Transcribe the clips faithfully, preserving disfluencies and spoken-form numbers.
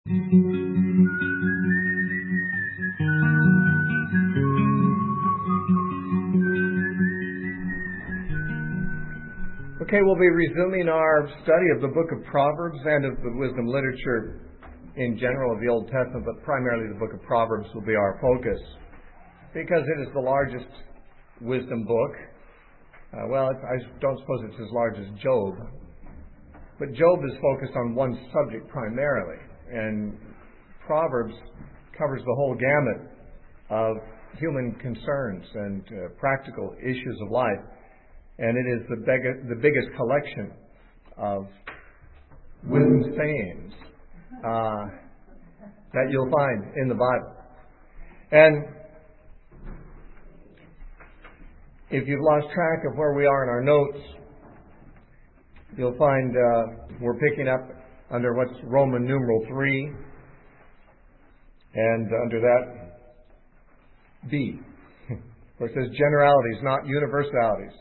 Okay, we'll be resuming our study of the book of Proverbs and of the wisdom literature in general of the Old Testament, but primarily the book of Proverbs will be our focus because it is the largest wisdom book. Uh, well, it's, I don't suppose it's as large as Job, but Job is focused on one subject primarily, and Proverbs covers the whole gamut of human concerns and uh, practical issues of life. And it is the, beg- the biggest collection of wisdom sayings uh, that you'll find in the Bible. And if you've lost track of where we are in our notes, you'll find uh, we're picking up under what's Roman numeral three, and under that, B, where it says generalities, not universalities.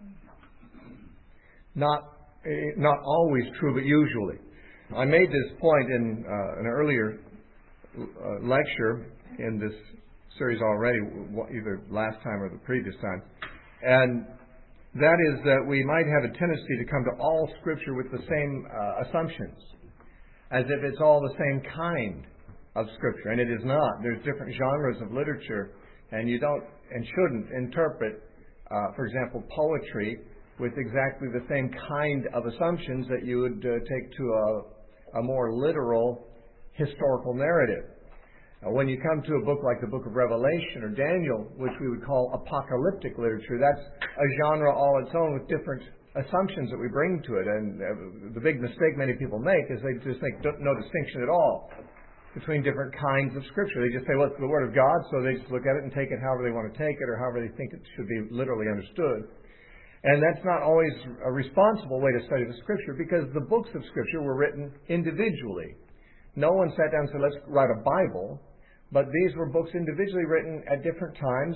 Not not always true, but usually. I made this point in uh, an earlier uh, lecture in this series already, either last time or the previous time, and that is that we might have a tendency to come to all Scripture with the same uh, assumptions, as if it's all the same kind of Scripture, and it is not. There's different genres of literature, and you don't and shouldn't interpret, uh, for example, poetry with exactly the same kind of assumptions that you would uh, take to a, a more literal historical narrative. Uh, when you come to a book like the book of Revelation or Daniel, which we would call apocalyptic literature, that's a genre all its own with different assumptions that we bring to it. And uh, the big mistake many people make is they just make no distinction at all between different kinds of Scripture. They just say, well, it's the Word of God, so they just look at it and take it however they want to take it or however they think it should be literally understood. And that's not always a responsible way to study the Scripture, because the books of Scripture were written individually. No one sat down and said, let's write a Bible, but these were books individually written at different times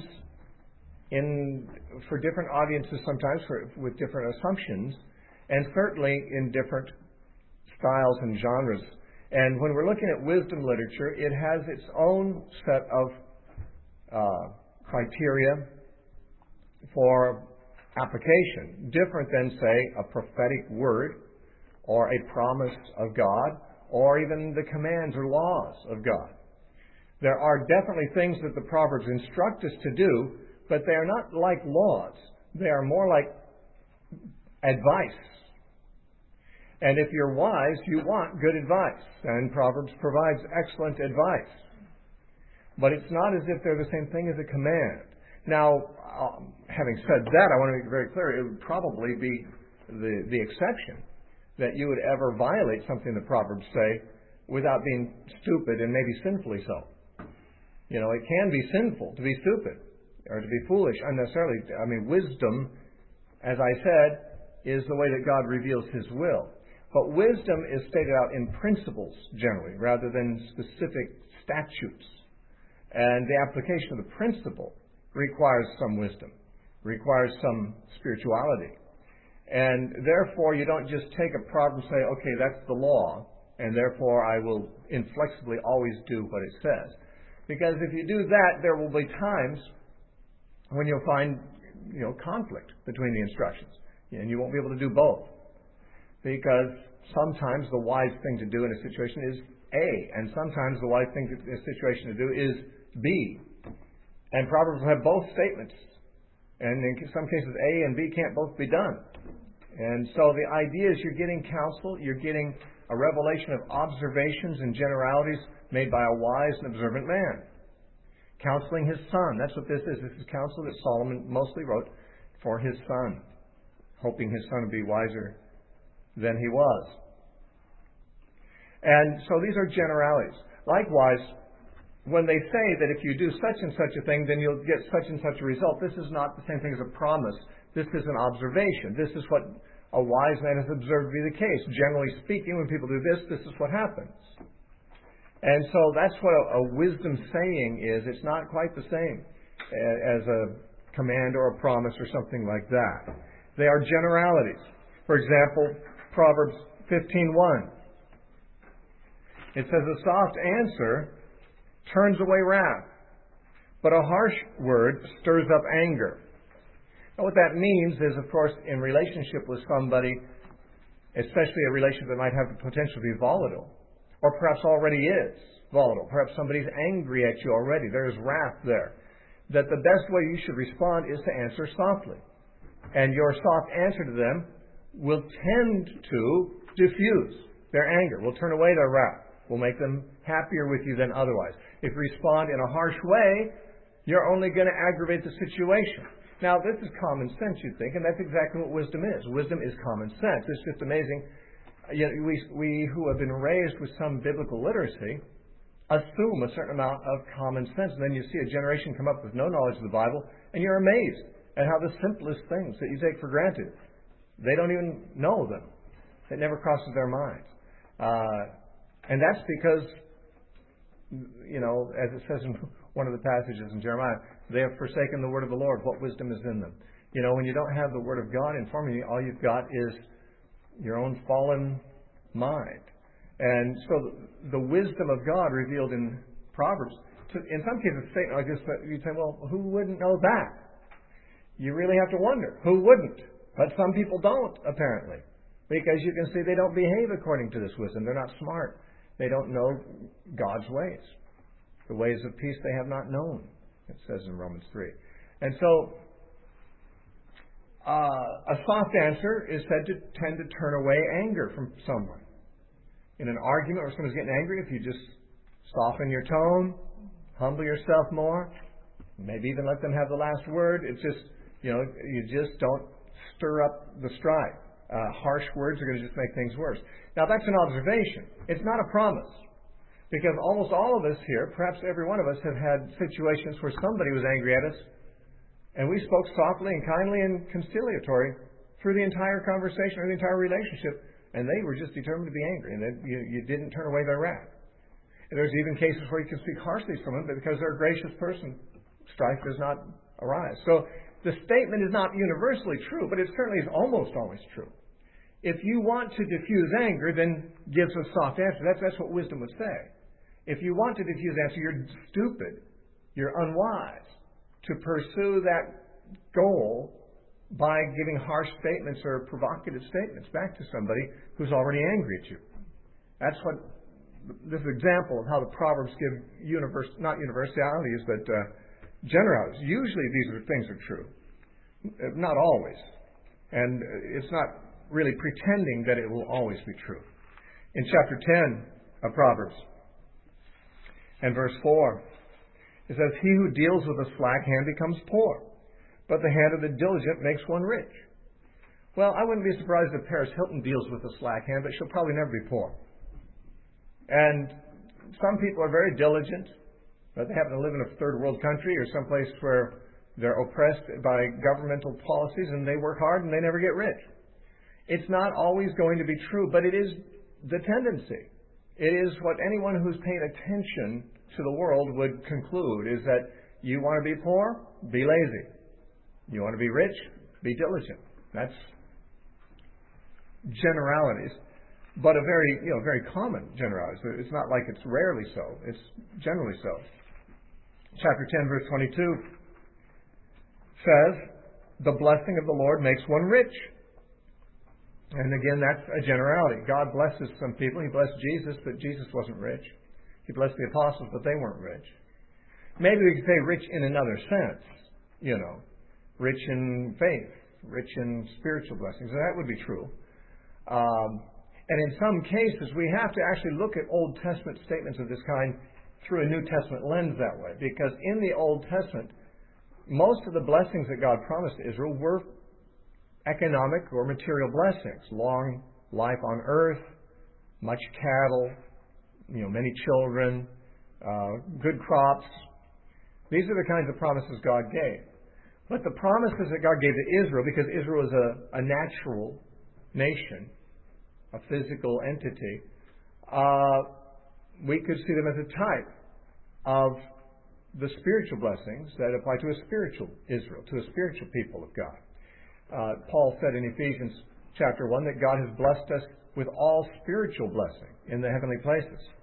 in for different audiences sometimes, for, with different assumptions, and certainly in different styles and genres. And when we're looking at wisdom literature, it has its own set of uh, criteria for application, different than, say, a prophetic word or a promise of God or even the commands or laws of God. There are definitely things that the Proverbs instruct us to do, but they are not like laws. They are more like advice. And if you're wise, you want good advice, and Proverbs provides excellent advice. But it's not as if they're the same thing as a command. Now, um, having said that, I want to make it very clear, it would probably be the, the exception that you would ever violate something the Proverbs say without being stupid and maybe sinfully so. You know, it can be sinful to be stupid or to be foolish unnecessarily. I mean, wisdom, as I said, is the way that God reveals His will. But wisdom is stated out in principles generally rather than specific statutes. And the application of the principle requires some wisdom, requires some spirituality. And therefore, you don't just take a proverb and say, okay, that's the law, and therefore I will inflexibly always do what it says. Because if you do that, there will be times when you'll find, you know, conflict between the instructions, and you won't be able to do both. Because sometimes the wise thing to do in a situation is A, and sometimes the wise thing in a situation to do is B. And Proverbs will have both statements. And in some cases, A and B can't both be done. And so the idea is you're getting counsel, you're getting a revelation of observations and generalities made by a wise and observant man. Counseling his son. That's what this is. This is counsel that Solomon mostly wrote for his son, hoping his son would be wiser than he was. And so these are generalities. Likewise, when they say that if you do such and such a thing, then you'll get such and such a result, this is not the same thing as a promise. This is an observation. This is what a wise man has observed to be the case. Generally speaking, when people do this, this is what happens. And so that's what a, a wisdom saying is. It's not quite the same as a command or a promise or something like that. They are generalities. For example, Proverbs fifteen one. It says a soft answer turns away wrath, but a harsh word stirs up anger. Now what that means is, of course, in relationship with somebody, especially a relationship that might have the potential to be volatile, or perhaps already is volatile. Perhaps somebody's angry at you already. There's wrath there. That the best way you should respond is to answer softly. And your soft answer to them will tend to diffuse their anger, will turn away their wrath, will make them happier with you than otherwise. If you respond in a harsh way, you're only going to aggravate the situation. Now, this is common sense, you'd think, and that's exactly what wisdom is. Wisdom is common sense. It's just amazing. You know, we, we who have been raised with some biblical literacy assume a certain amount of common sense. And then you see a generation come up with no knowledge of the Bible, and you're amazed at how the simplest things that you take for granted, they don't even know them. It never crosses their minds. Uh, and that's because, you know, as it says in one of the passages in Jeremiah, they have forsaken the word of the Lord. What wisdom is in them? You know, when you don't have the word of God informing you, all you've got is your own fallen mind. And so the, the wisdom of God revealed in Proverbs, to, in some cases, a statement like this, but you'd say, well, who wouldn't know that? You really have to wonder, who wouldn't? But some people don't, apparently, because you can see they don't behave according to this wisdom. They're not smart. They don't know God's ways. The ways of peace they have not known, it says in Romans three. And so, uh, a soft answer is said to tend to turn away anger from someone. In an argument where someone's getting angry, if you just soften your tone, humble yourself more, maybe even let them have the last word, it's just, you know, you just don't stir up the strife. Uh, harsh words are going to just make things worse. Now, that's an observation. It's not a promise. Because almost all of us here, perhaps every one of us, have had situations where somebody was angry at us, and we spoke softly and kindly and conciliatory through the entire conversation or the entire relationship, and they were just determined to be angry, and then you, you didn't turn away their wrath. And there's even cases where you can speak harshly from them, but because they're a gracious person, strife does not arise. So the statement is not universally true, but it certainly is almost always true. If you want to diffuse anger, then give a soft answer. That's, that's what wisdom would say. If you want to diffuse answer, you're stupid, you're unwise to pursue that goal by giving harsh statements or provocative statements back to somebody who's already angry at you. That's what this is an example of how the Proverbs give universe, not universalities, but uh, generalities. Usually these are, things are true, not always, and it's not really pretending that it will always be true. In chapter ten of Proverbs, and verse four, it says, "He who deals with a slack hand becomes poor, but the hand of the diligent makes one rich." Well, I wouldn't be surprised if Paris Hilton deals with a slack hand, but she'll probably never be poor. And some people are very diligent, but they happen to live in a third world country or someplace where they're oppressed by governmental policies, and they work hard and they never get rich. It's not always going to be true, but it is the tendency. It is what anyone who's paying attention to the world would conclude, is that you want to be poor? Be lazy. You want to be rich? Be diligent. That's generalities, but a very, you know, very common generalities. It's not like it's rarely so. It's generally so. Chapter ten, verse twenty-two says, "The blessing of the Lord makes one rich." And again, that's a generality. God blesses some people. He blessed Jesus, but Jesus wasn't rich. He blessed the apostles, but they weren't rich. Maybe we could say rich in another sense, you know, rich in faith, rich in spiritual blessings. And that would be true. Um, and in some cases, we have to actually look at Old Testament statements of this kind through a New Testament lens that way. Because in the Old Testament, most of the blessings that God promised to Israel were economic or material blessings. Long life on earth, much cattle, you know, many children, uh, good crops. These are the kinds of promises God gave. But the promises that God gave to Israel, because Israel is a, a natural nation, a physical entity, uh, we could see them as a type of the spiritual blessings that apply to a spiritual Israel, to a spiritual people of God. Uh, Paul said in Ephesians chapter one that God has blessed us with all spiritual blessing in the heavenly places.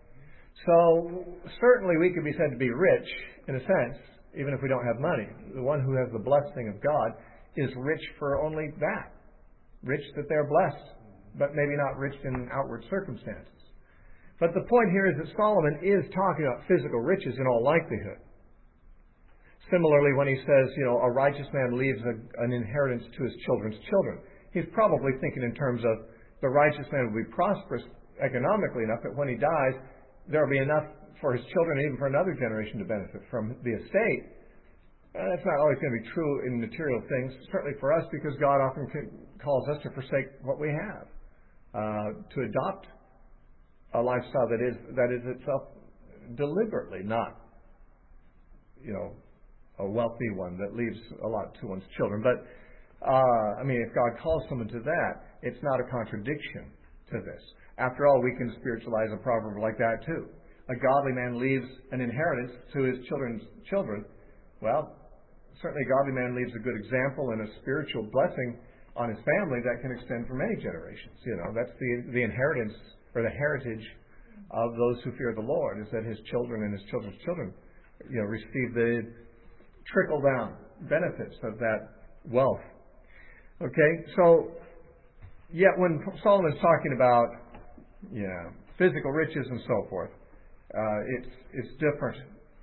So certainly we could be said to be rich, in a sense, even if we don't have money. The one who has the blessing of God is rich for only that. Rich that they're blessed, but maybe not rich in outward circumstances. But the point here is that Solomon is talking about physical riches in all likelihood. Similarly, when he says, you know, a righteous man leaves a, an inheritance to his children's children, he's probably thinking in terms of the righteous man will be prosperous economically enough that when he dies, there will be enough for his children and even for another generation to benefit from the estate. Uh, that's not always going to be true in material things, certainly for us, because God often calls us to forsake what we have, uh, to adopt a lifestyle that is that is itself deliberately not, you know, a wealthy one that leaves a lot to one's children. But, uh, I mean, if God calls someone to that, it's not a contradiction to this. After all, we can spiritualize a proverb like that too. A godly man leaves an inheritance to his children's children. Well, certainly a godly man leaves a good example and a spiritual blessing on his family that can extend for many generations. You know, that's the the inheritance or the heritage of those who fear the Lord, is that his children and his children's children, you know, receive the trickle-down benefits of that wealth. Okay, so yet when Solomon's talking about, yeah, physical riches and so forth, uh, it's it's different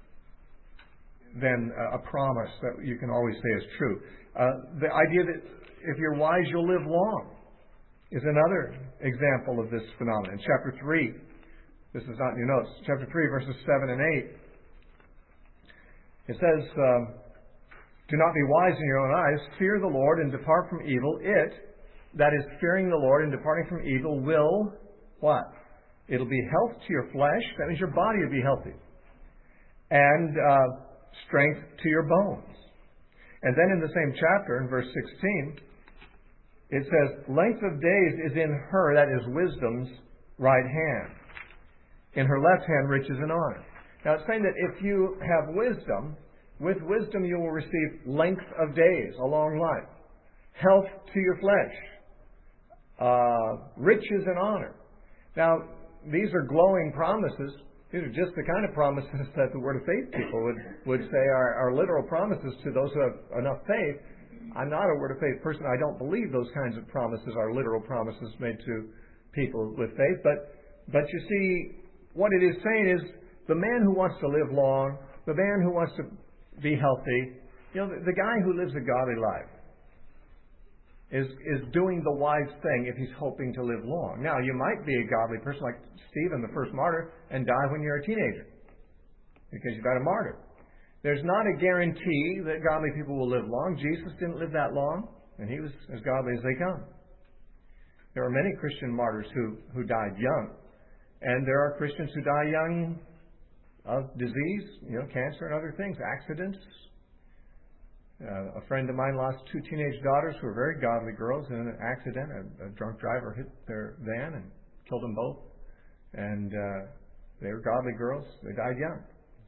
than a promise that you can always say is true. Uh, the idea that if you're wise, you'll live long is another example of this phenomenon. In chapter three, this is not in your notes, chapter three, verses seven and eight, it says, um, do not be wise in your own eyes. Fear the Lord and depart from evil. It, that is, fearing the Lord and departing from evil, will, what? It'll be health to your flesh. That means your body will be healthy. And uh, strength to your bones. And then in the same chapter, in verse sixteen, it says, length of days is in her, that is wisdom's, right hand. In her left hand, riches and honor. Now it's saying that if you have wisdom, with wisdom you will receive length of days, a long life, health to your flesh, uh, riches and honor. Now, these are glowing promises. These are just the kind of promises that the Word of Faith people would, would say are, are literal promises to those who have enough faith. I'm not a Word of Faith person. I don't believe those kinds of promises are literal promises made to people with faith. But, but you see, what it is saying is the man who wants to live long, the man who wants to be healthy, you know, the, the guy who lives a godly life is is doing the wise thing if he's hoping to live long. Now, you might be a godly person like Stephen, the first martyr, and die when you're a teenager because you've got a martyr. There's not a guarantee that godly people will live long. Jesus didn't live that long, and he was as godly as they come. There are many Christian martyrs who, who died young, and there are Christians who die young of disease, you know, cancer and other things, accidents. Uh, a friend of mine lost two teenage daughters who were very godly girls in an accident. A, a drunk driver hit their van and killed them both. And uh, they were godly girls. They died young.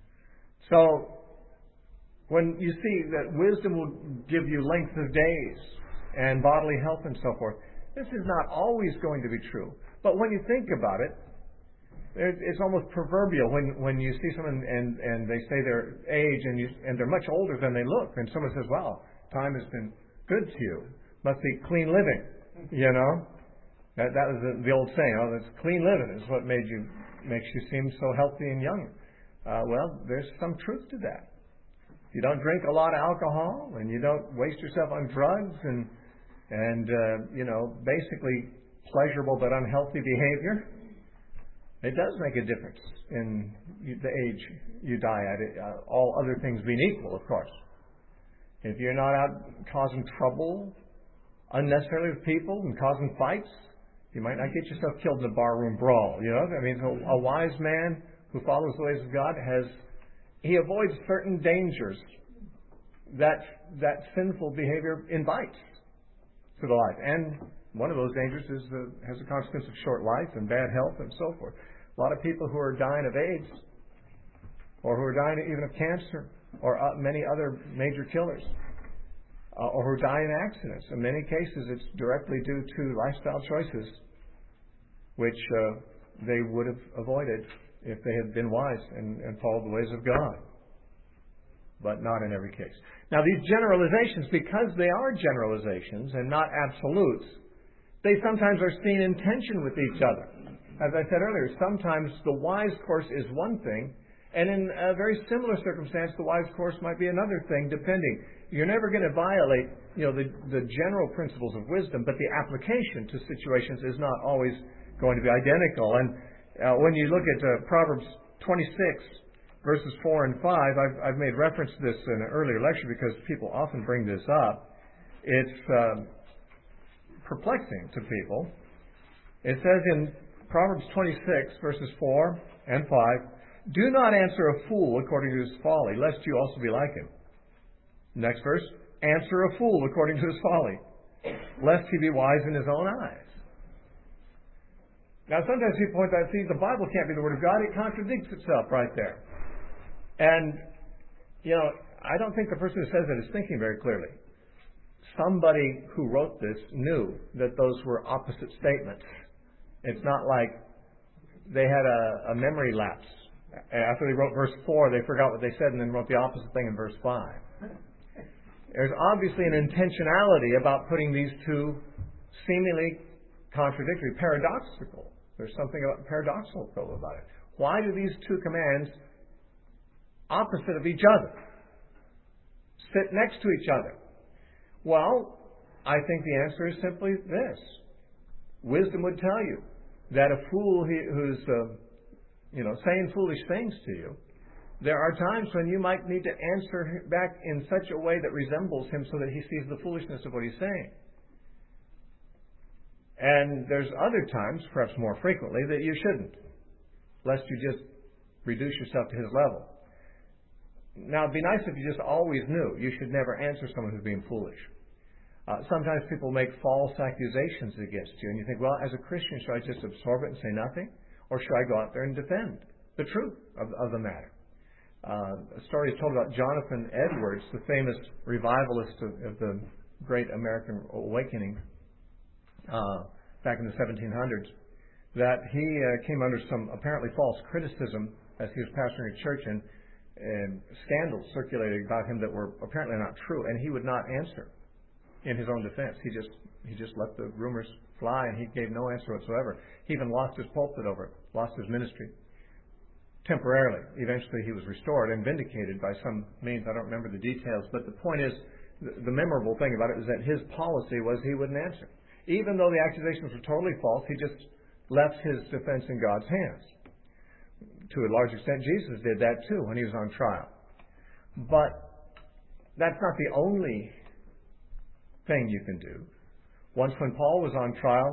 So, when you see that wisdom will give you length of days and bodily health and so forth, this is not always going to be true. But when you think about it, it's almost proverbial when, when you see someone and, and they say their age and, you, and they're much older than they look. And someone says, well, time has been good to you. Must be clean living, you know. That, that was the, the old saying, oh, that's clean living is what made you, makes you seem so healthy and young. Uh, well, there's some truth to that. If you don't drink a lot of alcohol and you don't waste yourself on drugs and, and uh, you know, basically pleasurable but unhealthy behavior, it does make a difference in the age you die at, it, uh, all other things being equal, of course. If you're not out causing trouble unnecessarily with people and causing fights, you might not get yourself killed in a barroom brawl. You know, I mean, a, a wise man who follows the ways of God has, he avoids certain dangers that that sinful behavior invites to the life. And one of those dangers is the, has a consequence of short life and bad health and so forth. A lot of people who are dying of AIDS, or who are dying even of cancer, or uh, many other major killers, uh, or who die in accidents. In many cases, it's directly due to lifestyle choices, which uh, they would have avoided if they had been wise and, and followed the ways of God. But not in every case. Now these generalizations, because they are generalizations and not absolutes, they sometimes are seen in tension with each other. As I said earlier, sometimes the wise course is one thing, and in a very similar circumstance, the wise course might be another thing, depending. You're never going to violate, you know, the, the general principles of wisdom, but the application to situations is not always going to be identical. And uh, when you look at uh, Proverbs twenty-six, verses four and five, I've, I've made reference to this in an earlier lecture because people often bring this up. It's um, perplexing to people. It says in Proverbs twenty-six, verses four and five, "Do not answer a fool according to his folly, lest you also be like him." Next verse, "Answer a fool according to his folly, lest he be wise in his own eyes." Now, sometimes people point out, see, the Bible can't be the Word of God. It contradicts itself right there. And, you know, I don't think the person who says that is thinking very clearly. Somebody who wrote this knew that those were opposite statements. It's not like they had a, a memory lapse. After they wrote verse four, they forgot what they said and then wrote the opposite thing in verse five. There's obviously an intentionality about putting these two seemingly contradictory, paradoxical. There's something paradoxical about it. Why do these two commands, opposite of each other, sit next to each other? Well, I think the answer is simply this. Wisdom would tell you that a fool who's uh, you know, saying foolish things to you, there are times when you might need to answer back in such a way that resembles him so that he sees the foolishness of what he's saying. And there's other times, perhaps more frequently, that you shouldn't, lest you just reduce yourself to his level. Now, it'd be nice if you just always knew you should never answer someone who's being foolish. Uh, sometimes people make false accusations against you, and you think, well, as a Christian, should I just absorb it and say nothing? Or should I go out there and defend the truth of, of the matter? Uh, a story is told about Jonathan Edwards, the famous revivalist of, of the Great American Awakening uh, back in the seventeen hundreds, that he uh, came under some apparently false criticism as he was pastoring a church, and, and scandals circulated about him that were apparently not true, and he would not answer in his own defense. He just he just let the rumors fly, and he gave no answer whatsoever. He even lost his pulpit over it, lost his ministry. Temporarily. Eventually he was restored and vindicated by some means. I don't remember the details, but the point is, the, the memorable thing about it is that his policy was he wouldn't answer. Even though the accusations were totally false, he just left his defense in God's hands. To a large extent, Jesus did that too when he was on trial. But that's not the only thing you can do. Once when Paul was on trial,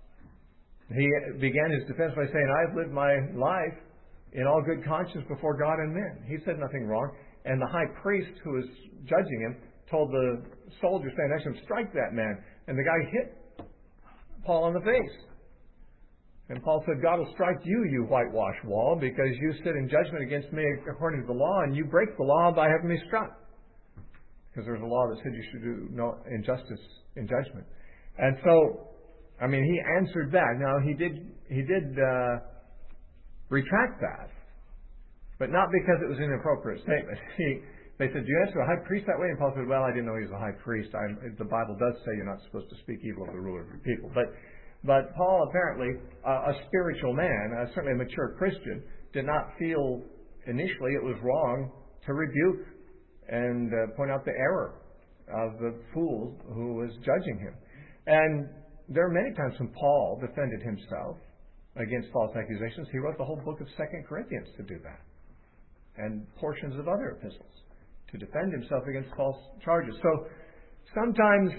he began his defense by saying, "I have lived my life in all good conscience before God and men." He said nothing wrong. And the high priest who was judging him told the soldier standing next to him, "Strike that man." And the guy hit Paul on the face. And Paul said, "God will strike you, you whitewashed wall, because you sit in judgment against me according to the law, and you break the law by having me struck." Because there was a law that said you should do no injustice in judgment. And so, I mean, he answered back. Now, he did he did uh, retract that, but not because it was an inappropriate statement. He, they said, "Do you answer a high priest that way?" And Paul said, "Well, I didn't know he was a high priest. I, the Bible does say you're not supposed to speak evil of the ruler of your people." But But Paul, apparently, uh, a spiritual man, uh, certainly a mature Christian, did not feel initially it was wrong to rebuke and uh, point out the error of the fool who was judging him. And there are many times when Paul defended himself against false accusations. He wrote the whole book of Second Corinthians to do that, and portions of other epistles to defend himself against false charges. So sometimes,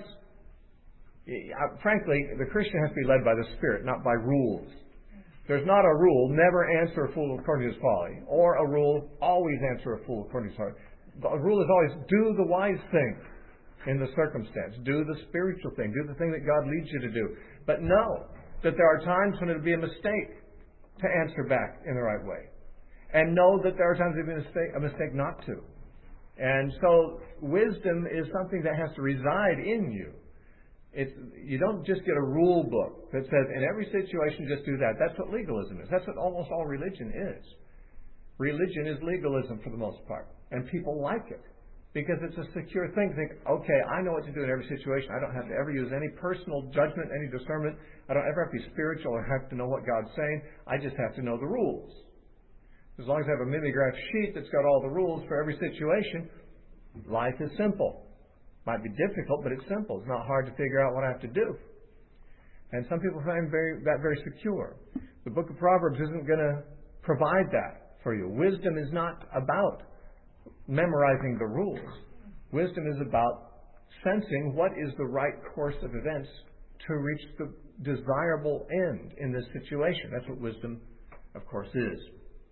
frankly, the Christian has to be led by the Spirit, not by rules. There's not a rule, never answer a fool according to his folly, or a rule, always answer a fool according to his heart. The rule is always do the wise thing in the circumstance. Do the spiritual thing. Do the thing that God leads you to do. But know that there are times when it would be a mistake to answer back in the right way. And know that there are times it would be a mistake, a mistake not to. And so wisdom is something that has to reside in you It's, you don't just get a rule book that says, in every situation, just do that. That's what legalism is. That's what almost all religion is. Religion is legalism for the most part. And people like it because it's a secure thing. Think, okay, I know what to do in every situation. I don't have to ever use any personal judgment, any discernment. I don't ever have to be spiritual or have to know what God's saying. I just have to know the rules. As long as I have a mimeograph sheet that's got all the rules for every situation, life is simple. Might be difficult, but it's simple. It's not hard to figure out what I have to do. And some people find very, that very secure. The book of Proverbs isn't going to provide that for you. Wisdom is not about memorizing the rules. Wisdom is about sensing what is the right course of events to reach the desirable end in this situation. That's what wisdom, of course, is.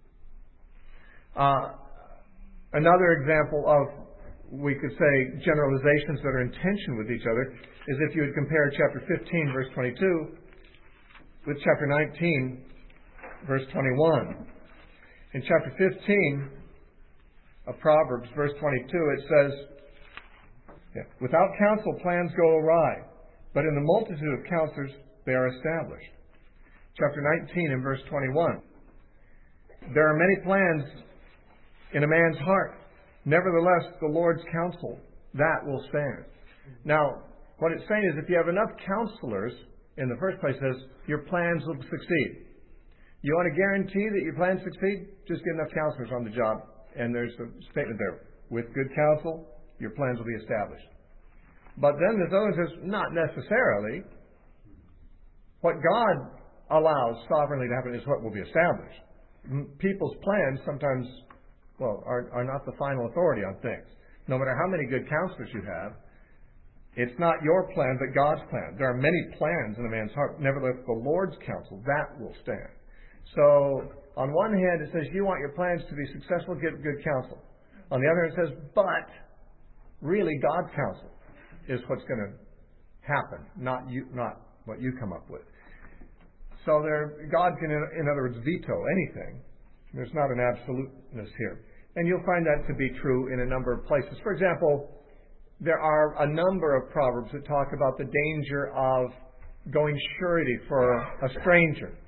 Uh, another example of, we could say, generalizations that are in tension with each other is if you would compare chapter fifteen, verse twenty-two, with chapter nineteen, verse twenty-one. In chapter fifteen of Proverbs, verse twenty-two, it says, yeah, without counsel plans go awry, but in the multitude of counselors they are established. Chapter nineteen and verse twenty-one. There are many plans in a man's heart. Nevertheless, the Lord's counsel, that will stand. Now, what it's saying is if you have enough counselors, in the first place, says your plans will succeed. You want to guarantee that your plans succeed? Just get enough counselors on the job. And there's a statement there. With good counsel, your plans will be established. But then there's other one says, not necessarily. What God allows sovereignly to happen is what will be established. People's plans sometimes, well, are, are not the final authority on things. No matter how many good counselors you have, it's not your plan, but God's plan. There are many plans in a man's heart. Nevertheless, the Lord's counsel, that will stand. So, on one hand, it says you want your plans to be successful, get good counsel. On the other hand, it says, but really God's counsel is what's going to happen, not you, not what you come up with. So there, God can, in other words, veto anything. There's not an absoluteness here. And you'll find that to be true in a number of places. For example, there are a number of proverbs that talk about the danger of going surety for a stranger.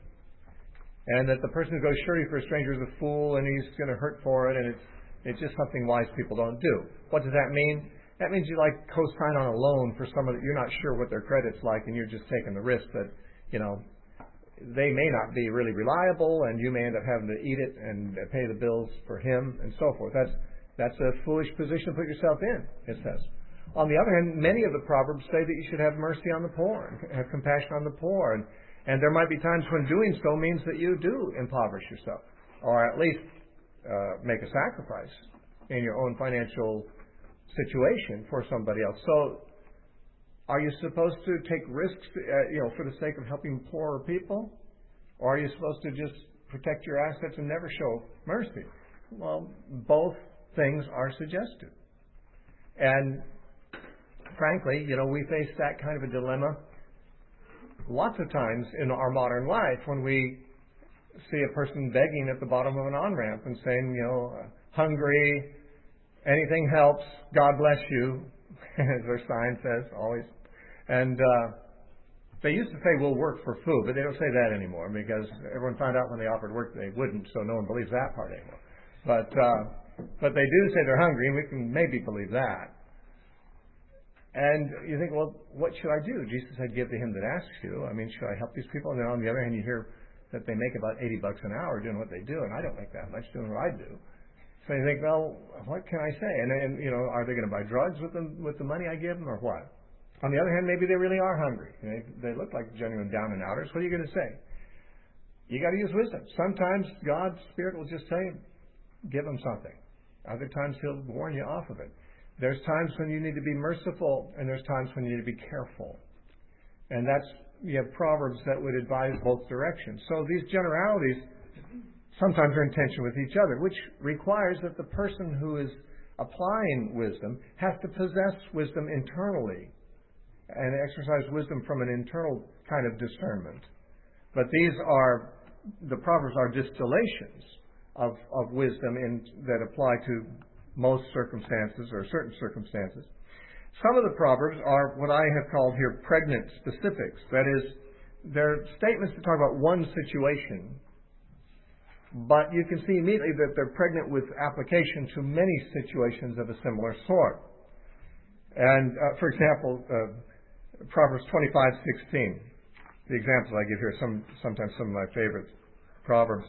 And that the person who goes surety for a stranger is a fool and he's going to hurt for it, and it's it's just something wise people don't do. What does that mean? That means you like co-sign on a loan for someone that you're not sure what their credit's like, and you're just taking the risk that, you know, they may not be really reliable, and you may end up having to eat it and pay the bills for him and so forth. That's that's a foolish position to put yourself in, it says. On the other hand, many of the proverbs say that you should have mercy on the poor and have compassion on the poor, and And there might be times when doing so means that you do impoverish yourself, or at least uh, make a sacrifice in your own financial situation for somebody else. So, are you supposed to take risks, uh, you know, for the sake of helping poorer people, or are you supposed to just protect your assets and never show mercy? Well, both things are suggested, and frankly, you know, we face that kind of a dilemma lots of times in our modern life when we see a person begging at the bottom of an on-ramp and saying, you know, hungry, anything helps, God bless you, as their sign says always. And uh, they used to say, we'll work for food, but they don't say that anymore because everyone found out when they offered work they wouldn't, so no one believes that part anymore. But, uh, but they do say they're hungry, and we can maybe believe that. And you think, well, what should I do? Jesus said, give to him that asks you. I mean, should I help these people? And then on the other hand, you hear that they make about eighty bucks an hour doing what they do, and I don't make that much doing what I do. So you think, well, what can I say? And then, you know, are they going to buy drugs with the, with the money I give them, or what? On the other hand, maybe they really are hungry. They, they look like genuine down and outers. What are you going to say? You got to use wisdom. Sometimes God's Spirit will just say, give them something. Other times He'll warn you off of it. There's times when you need to be merciful, and there's times when you need to be careful. And that's, you have proverbs that would advise both directions. So these generalities sometimes are in tension with each other, which requires that the person who is applying wisdom has to possess wisdom internally and exercise wisdom from an internal kind of discernment. But these are, the proverbs are distillations of, of wisdom in, that apply to most circumstances or certain circumstances. Some of the Proverbs are what I have called here pregnant specifics. That is, they're statements that talk about one situation, but you can see immediately that they're pregnant with application to many situations of a similar sort. And, uh, for example, uh, Proverbs twenty-five sixteen. The examples I give here, some sometimes some of my favorite Proverbs.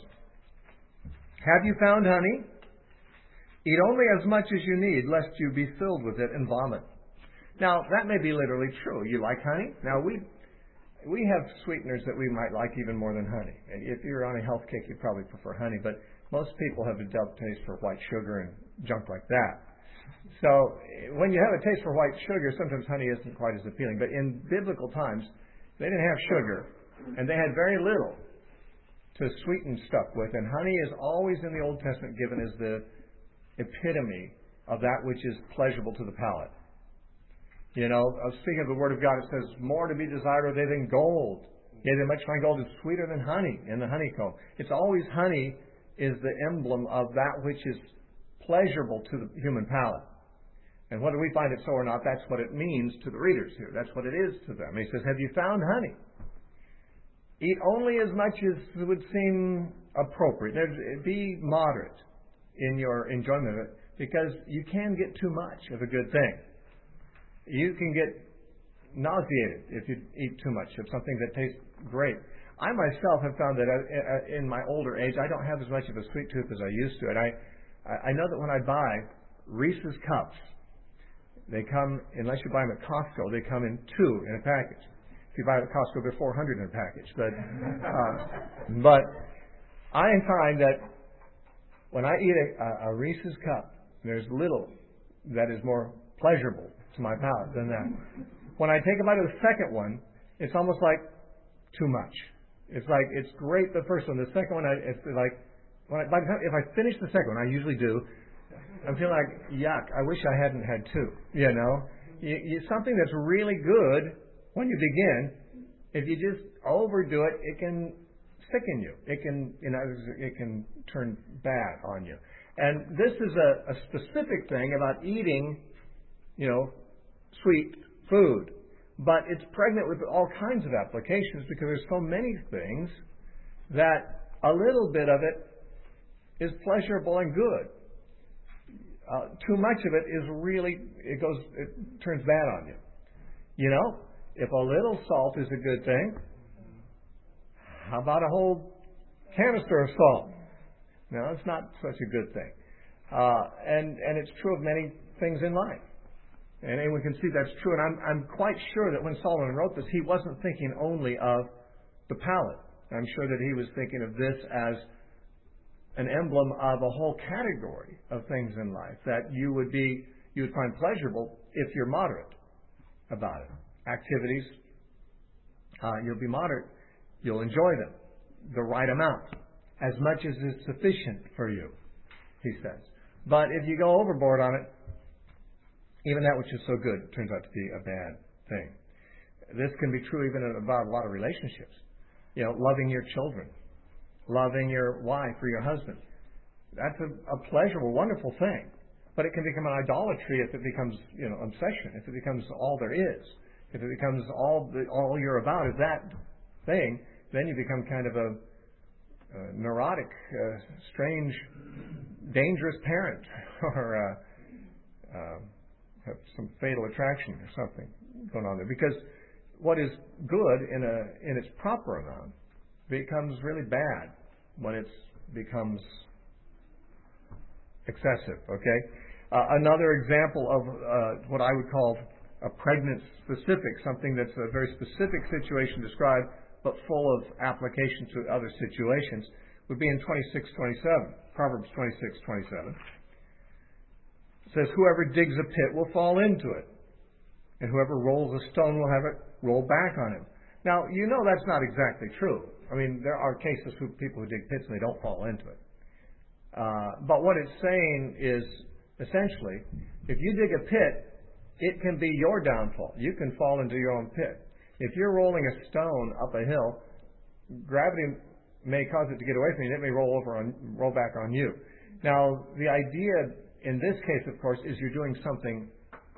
Have you found honey? Eat only as much as you need, lest you be filled with it and vomit. Now, that may be literally true. You like honey? Now, we we have sweeteners that we might like even more than honey. And if you're on a health kick, you probably prefer honey, but most people have a developed taste for white sugar and junk like that. So, when you have a taste for white sugar, sometimes honey isn't quite as appealing. But in biblical times, they didn't have sugar, and they had very little to sweeten stuff with. And honey is always in the Old Testament given as the epitome of that which is pleasurable to the palate. You know, speaking of the Word of God, it says, more to be desired are they than gold. Yea, the much fine gold is sweeter than honey in the honeycomb. It's always honey is the emblem of that which is pleasurable to the human palate. And whether we find it so or not, that's what it means to the readers here. That's what it is to them. He says, have you found honey? Eat only as much as would seem appropriate. Be moderate in your enjoyment of it, because you can get too much of a good thing. You can get nauseated if you eat too much of something that tastes great. I myself have found that in my older age, I don't have as much of a sweet tooth as I used to. And I, I know that when I buy Reese's Cups, they come, unless you buy them at Costco, they come in two in a package. If you buy them at Costco, they're four hundred in a package. But, uh, but I find that when I eat a, a Reese's Cup, there's little that is more pleasurable to my palate than that. When I take a bite of the second one, it's almost like too much. It's like, it's great the first one. The second one, I, it's like, when I, by the time, if I finish the second one, I usually do, I'm feeling like, yuck, I wish I hadn't had two. You know? You, you, something that's really good when you begin, if you just overdo it, it can sicken you. It can, you know, it can turn bad on you. And this is a, a specific thing about eating, you know, sweet food. But it's pregnant with all kinds of applications because there's so many things that a little bit of it is pleasurable and good. Uh, too much of it is really, it goes, it turns bad on you. You know, if a little salt is a good thing, how about a whole canister of salt? No, it's not such a good thing. Uh, and, and it's true of many things in life. And anyone can see that's true. And I'm, I'm quite sure that when Solomon wrote this, he wasn't thinking only of the palate. I'm sure that he was thinking of this as an emblem of a whole category of things in life that you would be, you would find pleasurable if you're moderate about it. Activities, uh, you'll be moderate. You'll enjoy them the right amount, as much as is sufficient for you, he says. But if you go overboard on it, even that which is so good turns out to be a bad thing. This can be true even about a lot of relationships. You know, loving your children, loving your wife or your husband. That's a, a pleasurable, wonderful thing. But it can become an idolatry if it becomes, you know, obsession, if it becomes all there is. If it becomes all the, all you're about is that thing, then you become kind of a, a neurotic, uh, strange, dangerous parent, or uh, uh, have some fatal attraction or something going on there. Because what is good in a in its proper amount becomes really bad when it becomes excessive. Okay. Uh, another example of uh, what I would call a pregnant specific, something that's a very specific situation described, but full of application to other situations, would be in twenty-six twenty-seven. Proverbs twenty-six twenty-seven. It says, whoever digs a pit will fall into it, and whoever rolls a stone will have it roll back on him. Now, you know that's not exactly true. I mean, there are cases of people who dig pits and they don't fall into it. Uh, but what it's saying is, essentially, if you dig a pit, it can be your downfall. You can fall into your own pit. If you're rolling a stone up a hill, gravity may cause it to get away from you, and it may roll over on, roll back on you. Now, the idea in this case, of course, is you're doing something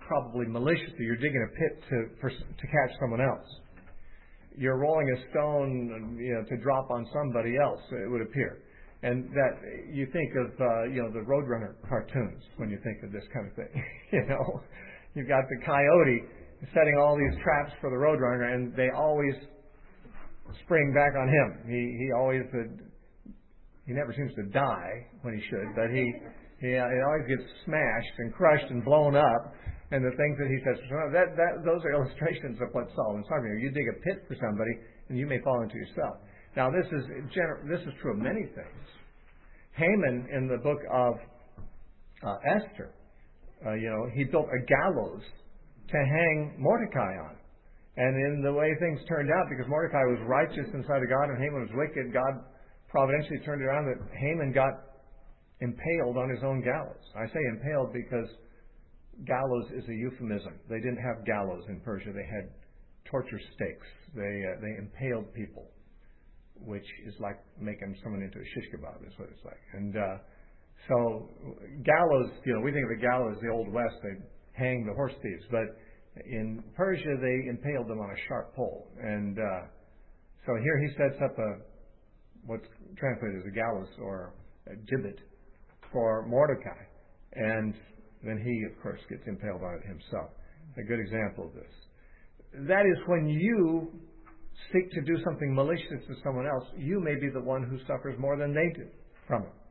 probably maliciously. You're digging a pit to for, to catch someone else. You're rolling a stone, you know, to drop on somebody else, it would appear. And that you think of, uh, you know, the Roadrunner cartoons when you think of this kind of thing. You know, you've got the coyote setting all these traps for the Roadrunner, and they always spring back on him. He he always uh, he never seems to die when he should, but he he, uh, he always gets smashed and crushed and blown up. And the things that he says, that, that, those are illustrations of what Solomon's talking about. You dig a pit for somebody, and you may fall into yourself. Now, this is gener- this is true of many things. Haman, in the book of uh, Esther, uh, you know, he built a gallows to hang Mordecai on. And in the way things turned out, because Mordecai was righteous inside of God and Haman was wicked, God providentially turned it around that Haman got impaled on his own gallows. I say impaled because gallows is a euphemism. They didn't have gallows in Persia. They had torture stakes. They uh, they impaled people, which is like making someone into a shish kebab. Is what it's like. And uh, so gallows, you know, we think of the gallows, the Old West. They hang the horse thieves, but in Persia they impaled them on a sharp pole. And uh, so here he sets up a what's translated as a gallows or a gibbet for Mordecai, and then he, of course, gets impaled on it himself. A good example of this. That is when you seek to do something malicious to someone else, you may be the one who suffers more than they do from it.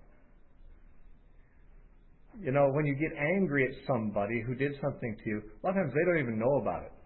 You know, when you get angry at somebody who did something to you, a lot of times they don't even know about it.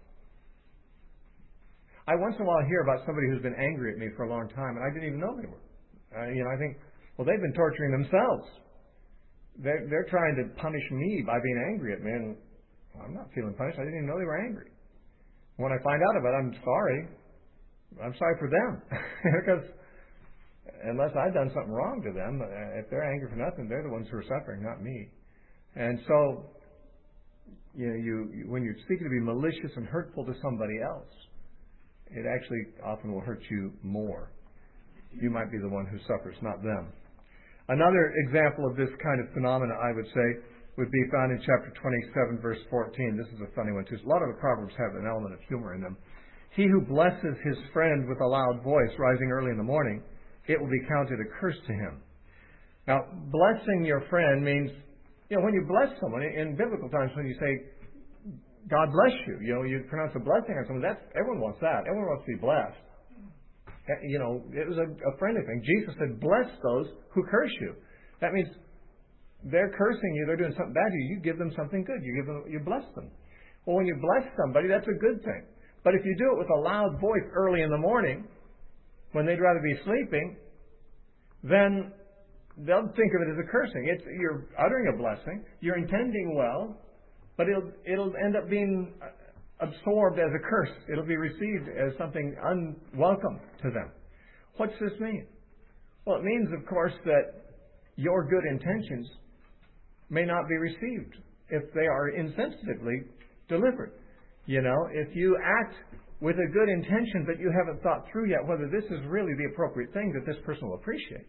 I once in a while hear about somebody who's been angry at me for a long time, and I didn't even know they were. Uh, you know, I think, well, they've been torturing themselves. They're, they're trying to punish me by being angry at me, and I'm not feeling punished. I didn't even know they were angry. When I find out about it, I'm sorry. I'm sorry for them. Because unless I've done something wrong to them, if they're angry for nothing, they're the ones who are suffering, not me. And so, you know, you, you when you're seeking to be malicious and hurtful to somebody else, it actually often will hurt you more. You might be the one who suffers, not them. Another example of this kind of phenomena, I would say, would be found in chapter twenty-seven, verse fourteen. This is a funny one, too. A lot of the Proverbs have an element of humor in them. He who blesses his friend with a loud voice, rising early in the morning, it will be counted a curse to him. Now, blessing your friend means, you know, when you bless someone, in biblical times, when you say, God bless you, you know, you pronounce a blessing on someone, that's, everyone wants that. Everyone wants to be blessed. You know, it was a, a friendly thing. Jesus said, bless those who curse you. That means they're cursing you, they're doing something bad to you. You give them something good. You give them, you bless them. Well, when you bless somebody, that's a good thing. But if you do it with a loud voice early in the morning, when they'd rather be sleeping, then they'll think of it as a cursing. It's, you're uttering a blessing, you're intending well, but it'll it'll end up being absorbed as a curse. It'll be received as something unwelcome to them. What's this mean? Well, it means, of course, that your good intentions may not be received if they are insensitively delivered. You know, if you act with a good intention, but you haven't thought through yet whether this is really the appropriate thing that this person will appreciate.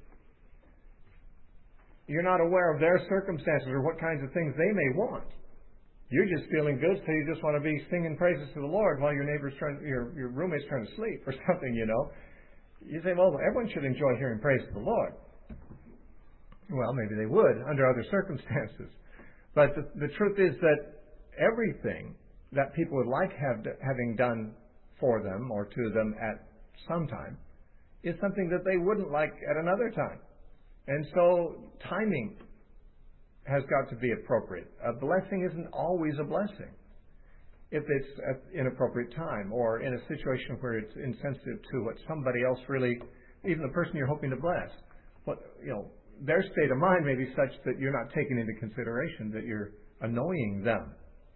You're not aware of their circumstances or what kinds of things they may want. You're just feeling good, so you just want to be singing praises to the Lord while your neighbor's trying, your your roommate's trying to sleep or something. You know, you say, well, everyone should enjoy hearing praise to the Lord. Well, maybe they would under other circumstances, but the, the truth is that everything that people would like have having done for them or to them at some time is something that they wouldn't like at another time, and so timing has got to be appropriate. A blessing isn't always a blessing if it's at inappropriate time or in a situation where it's insensitive to what somebody else really, even the person you're hoping to bless, what you know, their state of mind may be such that you're not taking into consideration that you're annoying them.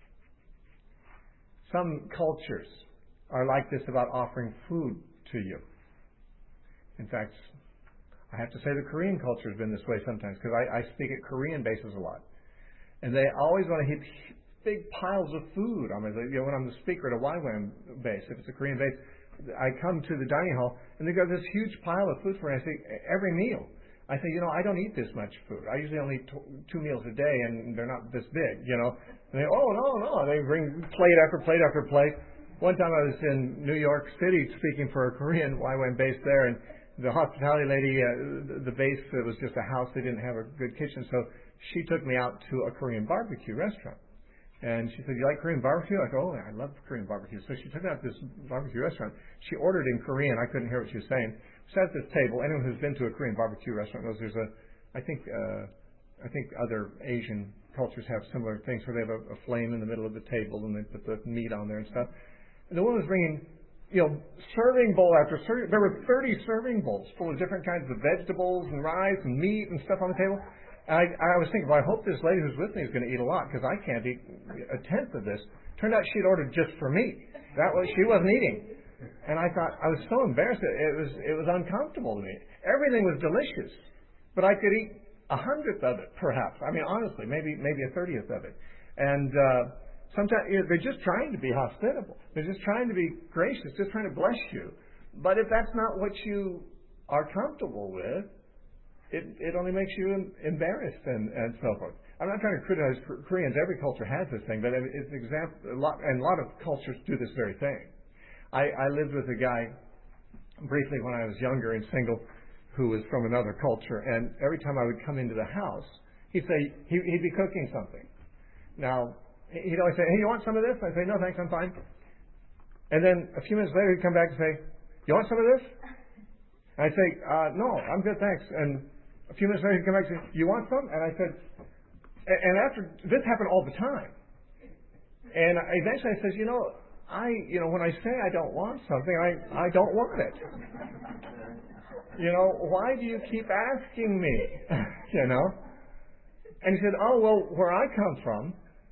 Some cultures are like this about offering food to you. In fact, I have to say the Korean culture has been this way sometimes because I, I speak at Korean bases a lot. And they always want to heap big piles of food. I mean, you know, when I'm the speaker at a Y WAM base, if it's a Korean base, I come to the dining hall and they've got this huge pile of food for me. I say, every meal. I say, you know, I don't eat this much food. I usually only eat t- two meals a day, and they're not this big, you know. And they, oh, no, no. They bring plate after plate after plate. One time I was in New York City speaking for a Korean Y WAM base there, and the hospitality lady, uh, the, the base, it was just a house. They didn't have a good kitchen, so she took me out to a Korean barbecue restaurant. And she said, you like Korean barbecue? I go, oh, I love Korean barbecue. So she took me out to this barbecue restaurant. She ordered in Korean. I couldn't hear what she was saying. We sat at this table. Anyone who's been to a Korean barbecue restaurant knows there's a, I think, uh, I think other Asian cultures have similar things where they have a, a flame in the middle of the table and they put the meat on there and stuff. And the woman was bringing, you know, serving bowl after serving. There were thirty serving bowls full of different kinds of vegetables and rice and meat and stuff on the table. I, I was thinking, well, I hope this lady who's with me is going to eat a lot because I can't eat a tenth of this. Turned out she'd ordered just for me. That was she wasn't eating, and I thought I was so embarrassed. It was it was uncomfortable to me. Everything was delicious, but I could eat a hundredth of it, perhaps. I mean, honestly, maybe maybe a thirtieth of it. And uh, sometimes you know, they're just trying to be hospitable. They're just trying to be gracious, just trying to bless you. But if that's not what you are comfortable with, It, it only makes you embarrassed and, and so forth. I'm not trying to criticize Koreans. Every culture has this thing, but it's example, a lot, and a lot of cultures do this very thing. I, I lived with a guy briefly when I was younger and single who was from another culture, and every time I would come into the house, he'd say, he, he'd be cooking something. Now, he'd always say, hey, you want some of this? I'd say, no, thanks, I'm fine. And then a few minutes later, he'd come back and say, you want some of this? And I'd say, uh, no, I'm good, thanks. And a few minutes later, he'd come back and say, you want some? And I said, and after, this happened all the time. And eventually I said, you know, I, you know, when I say I don't want something, I, I don't want it. You know, why do you keep asking me? You know? And he said, oh, well, where I come from,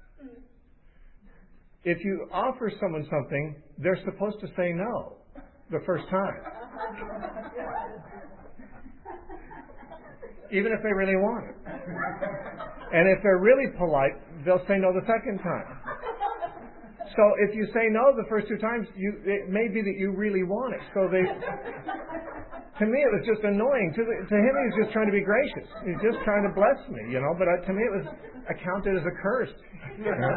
if you offer someone something, they're supposed to say no the first time. Even if they really want it. And if they're really polite, they'll say no the second time. So if you say no the first two times, you, it may be that you really want it. So they, to me, it was just annoying. To, the, to him, he was just trying to be gracious. He's just trying to bless me, you know. But uh, to me, it was accounted as a curse. You know?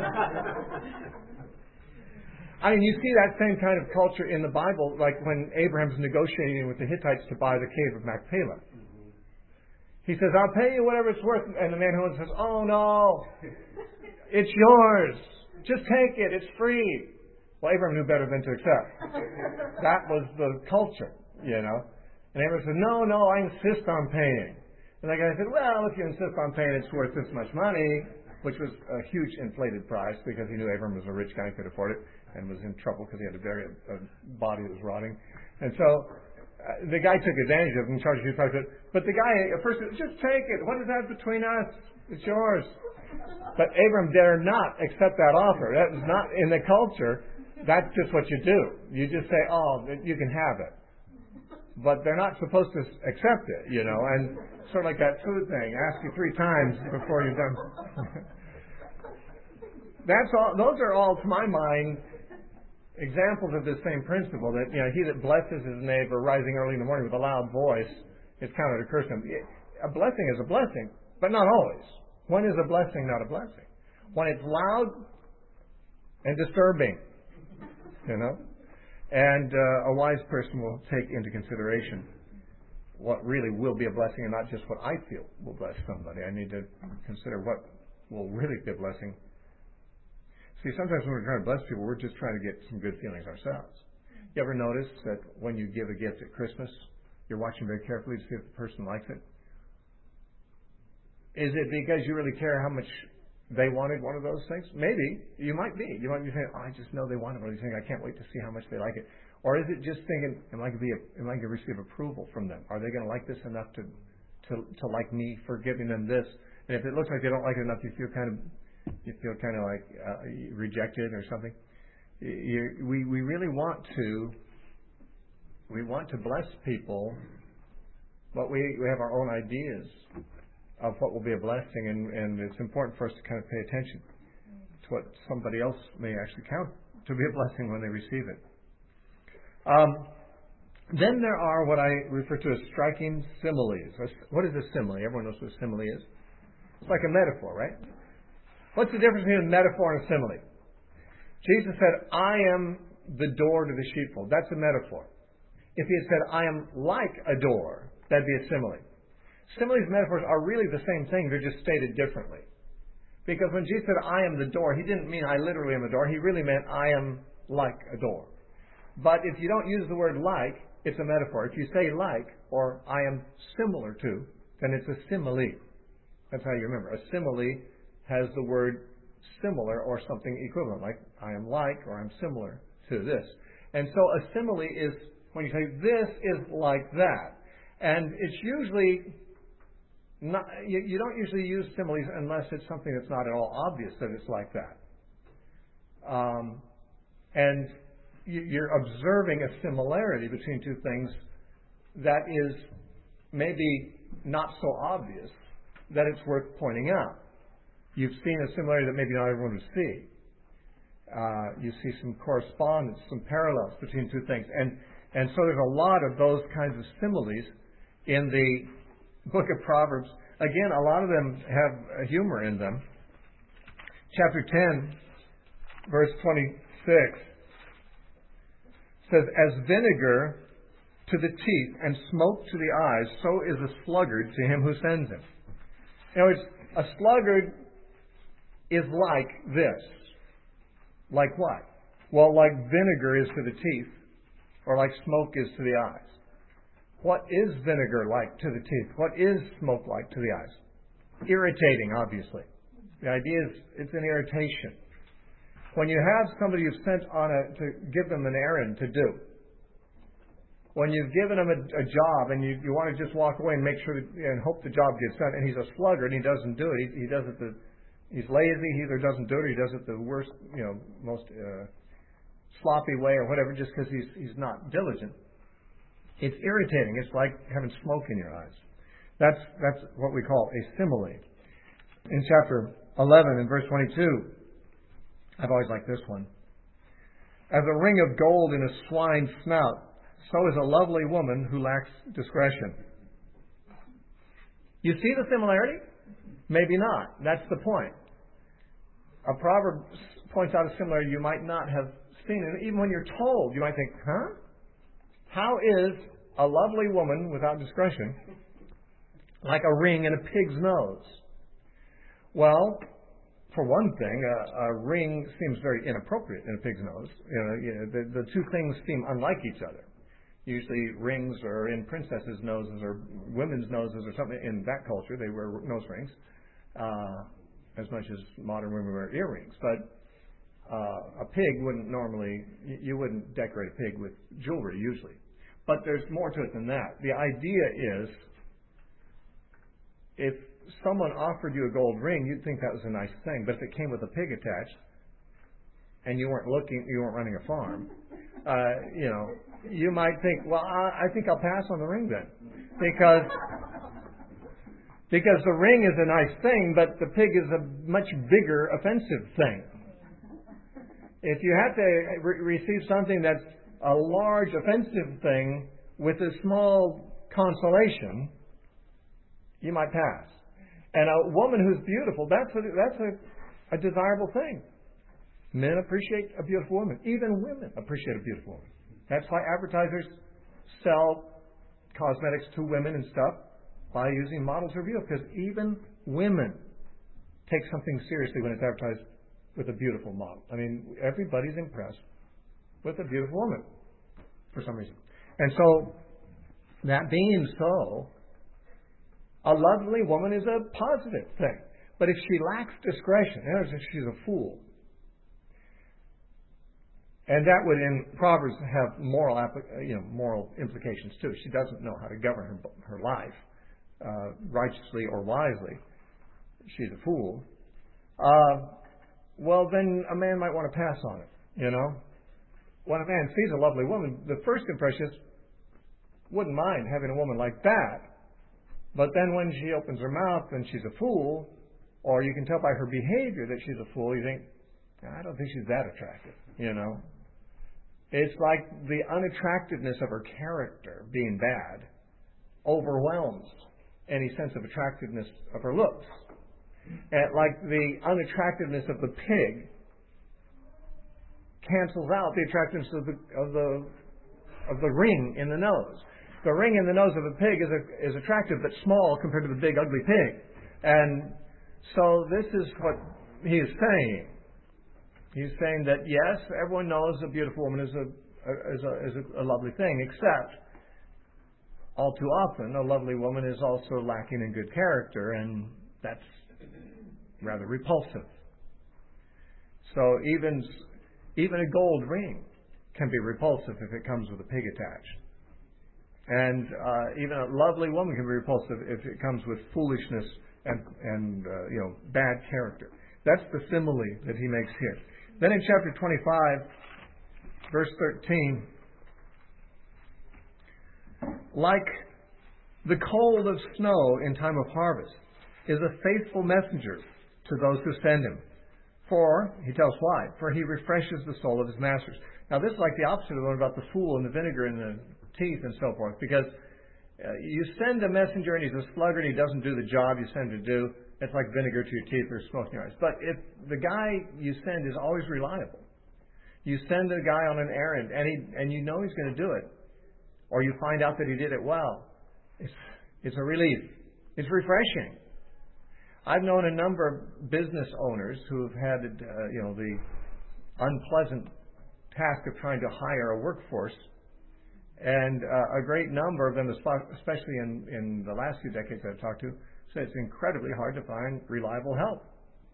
I mean, you see that same kind of culture in the Bible, like when Abraham's negotiating with the Hittites to buy the cave of Machpelah. He says, I'll pay you whatever it's worth. And the man who owns it says, oh no, it's yours. Just take it. It's free. Well, Abraham knew better than to accept. That was the culture, you know. And Abraham said, no, no, I insist on paying. And the guy said, well, if you insist on paying, it's worth this much money, which was a huge inflated price because he knew Abraham was a rich guy and could afford it and was in trouble because he had to bury a, a body that was rotting. And so uh, the guy took advantage of him and charged a huge price. But the guy at first said, just take it. What is that between us? It's yours. But Abraham dare not accept that offer. That is not in the culture. That's just what you do. You just say, oh, you can have it. But they're not supposed to accept it, you know. And sort of like that food thing. Ask you three times before you're done. That's all. Those are all, to my mind, examples of this same principle that, you know, he that blesses his neighbor rising early in the morning with a loud voice is counted a curse him. A blessing is a blessing, but not always. When is a blessing not a blessing? When it's loud and disturbing, you know. And uh, a wise person will take into consideration what really will be a blessing and not just what I feel will bless somebody. I need to consider what will really be a blessing. See, sometimes when we're trying to bless people, we're just trying to get some good feelings ourselves. You ever notice that when you give a gift at Christmas, you're watching very carefully to see if the person likes it? Is it because you really care how much they wanted one of those things? Maybe. You might be. You might be saying, oh, I just know they wanted one of these things. I can't wait to see how much they like it. Or is it just thinking, am I going to be, am I going to receive approval from them? Are they going to like this enough to, to, to like me for giving them this? And if it looks like they don't like it enough, you feel kind of, you feel kind of like uh, rejected or something. You, we, we really want to, we want to bless people, but we, we have our own ideas of what will be a blessing, and, and it's important for us to kind of pay attention to what somebody else may actually count to be a blessing when they receive it. Um, Then there are what I refer to as striking similes. What is a simile? Everyone knows what a simile is. It's like a metaphor, right? What's the difference between a metaphor and a simile? Jesus said, I am the door to the sheepfold. That's a metaphor. If he had said, I am like a door, that'd be a simile. Similes and metaphors are really the same thing. They're just stated differently. Because when Jesus said, I am the door, he didn't mean I literally am a door. He really meant I am like a door. But if you don't use the word like, it's a metaphor. If you say like or I am similar to, then it's a simile. That's how you remember. A simile has the word similar or something equivalent, like I am like or I'm similar to this. And so a simile is when you say this is like that. And it's usually not, you, you don't usually use similes unless it's something that's not at all obvious that it's like that. Um, and you, you're observing a similarity between two things that is maybe not so obvious that it's worth pointing out. You've seen a similarity that maybe not everyone would see. Uh, you see some correspondence, some parallels between two things. And, and so there's a lot of those kinds of similes in the book of Proverbs. Again, a lot of them have humor in them. Chapter ten, verse twenty-six says, as vinegar to the teeth and smoke to the eyes, so is a sluggard to him who sends him. In other words, a sluggard is like this. Like what? Well, like vinegar is to the teeth, or like smoke is to the eyes. What is vinegar like to the teeth? What is smoke like to the eyes? Irritating, obviously. The idea is it's an irritation. When you have somebody you've sent on a, to give them an errand to do, when you've given them a, a job and you, you want to just walk away and make sure that, and hope the job gets done, and he's a sluggard and he doesn't do it, he, he does it the, he's lazy, he either doesn't do it or he does it the worst, you know, most uh, sloppy way or whatever, just because he's he's not diligent. It's irritating. It's like having smoke in your eyes. That's that's what we call a simile. In chapter eleven, in verse twenty-two, I've always liked this one. As a ring of gold in a swine's snout, so is a lovely woman who lacks discretion. You see the similarity? Maybe not. That's the point. A proverb points out a similarity you might not have seen. And even when you're told, you might think, huh? How is a lovely woman without discretion like a ring in a pig's nose? Well, for one thing, a, a ring seems very inappropriate in a pig's nose. You know, you know, the, the two things seem unlike each other. Usually rings are in princesses' noses or women's noses or something. In that culture, they wear nose rings uh, as much as modern women wear earrings. But uh, a pig wouldn't normally, you wouldn't decorate a pig with jewelry usually. But there's more to it than that. The idea is, if someone offered you a gold ring, you'd think that was a nice thing. But if it came with a pig attached, and you weren't looking, you weren't running a farm, uh, you know, you might think, well, I, I think I'll pass on the ring then, because because the ring is a nice thing, but the pig is a much bigger offensive thing. If you have to re- receive something that's a large offensive thing with a small consolation, you might pass. And a woman who's beautiful, that's a, that's a, a desirable thing. Men appreciate a beautiful woman. Even women appreciate a beautiful woman. That's why advertisers sell cosmetics to women and stuff by using models who are beautiful, because even women take something seriously when it's advertised with a beautiful model. I mean, everybody's impressed with a beautiful woman for some reason. And so, that being so, a lovely woman is a positive thing. But if she lacks discretion, in other words, if she's a fool, and that would, in Proverbs, have moral, you know, moral implications too. She doesn't know how to govern her her life uh, righteously or wisely. She's a fool. Uh, well, then a man might want to pass on it. You know, when a man sees a lovely woman, the first impression is, wouldn't mind having a woman like that. But then when she opens her mouth and she's a fool, or you can tell by her behavior that she's a fool, you think, I don't think she's that attractive. You know. It's like the unattractiveness of her character being bad overwhelms any sense of attractiveness of her looks. And like the unattractiveness of the pig cancels out the attractiveness of the of the of the ring in the nose. The ring in the nose of a pig is a, is attractive but small compared to the big ugly pig. And so this is what he is saying. He's saying that yes, everyone knows a beautiful woman is a is a, is a, a lovely thing, except all too often a lovely woman is also lacking in good character, and that's rather repulsive. So even even a gold ring can be repulsive if it comes with a pig attached. And uh, even a lovely woman can be repulsive if it comes with foolishness and, and uh, you know, bad character. That's the simile that he makes here. Then in chapter twenty-five, verse thirteen, like the cold of snow in time of harvest is a faithful messenger to those who send him. For, he tells why, for he refreshes the soul of his masters. Now this is like the opposite of the one about the fool and the vinegar in the teeth and so forth, because uh, you send a messenger and he's a sluggard and he doesn't do the job you send him to do. It's like vinegar to your teeth or smoke in your eyes. But if the guy you send is always reliable, you send a guy on an errand and he and you know he's going to do it, or you find out that he did it well, it's it's a relief. It's refreshing. I've known a number of business owners who have had uh, you know the unpleasant task of trying to hire a workforce, and uh, a great number of them, especially in, in the last few decades I've talked to, say it's incredibly hard to find reliable help.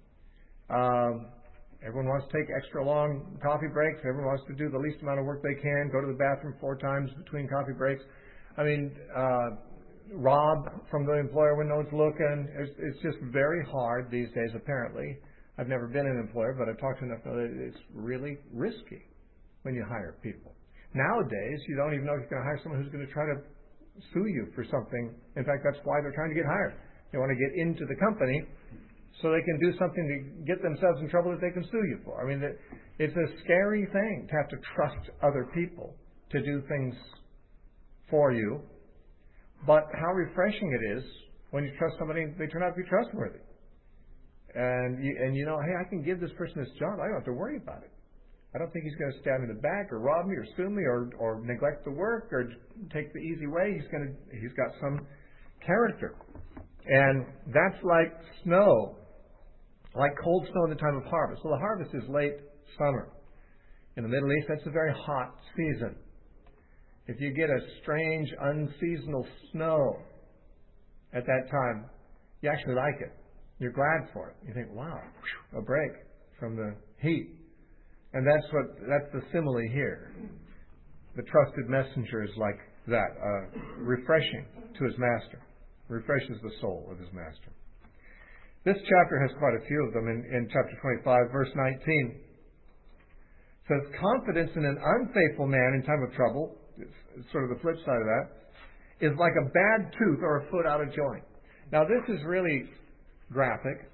Um, everyone wants to take extra long coffee breaks. Everyone wants to do the least amount of work they can, go to the bathroom four times between coffee breaks. I mean, uh, rob from the employer when no one's looking. It's, it's just very hard these days, apparently. I've never been an employer, but I've talked to enough to know that it's really risky when you hire people. Nowadays, you don't even know if you're going to hire someone who's going to try to sue you for something. In fact, that's why they're trying to get hired. They want to get into the company so they can do something to get themselves in trouble that they can sue you for. I mean, it's a scary thing to have to trust other people to do things for you. But how refreshing it is when you trust somebody and they turn out to be trustworthy. And you, and you know, hey, I can give this person this job. I don't have to worry about it. I don't think he's going to stab me in the back or rob me or sue me or, or neglect the work or take the easy way. He's going to, he's got some character. And that's like snow, like cold snow in the time of harvest. So the harvest is late summer. In the Middle East, that's a very hot season. If you get a strange, unseasonal snow at that time, you actually like it. You're glad for it. You think, wow, a break from the heat. And that's what that's the simile here. The trusted messenger is like that, uh, refreshing to his master. Refreshes the soul of his master. This chapter has quite a few of them. In, in chapter twenty-five, verse nineteen, it says, confidence in an unfaithful man in time of trouble, it's sort of the flip side of that, is like a bad tooth or a foot out of joint. Now this is really graphic.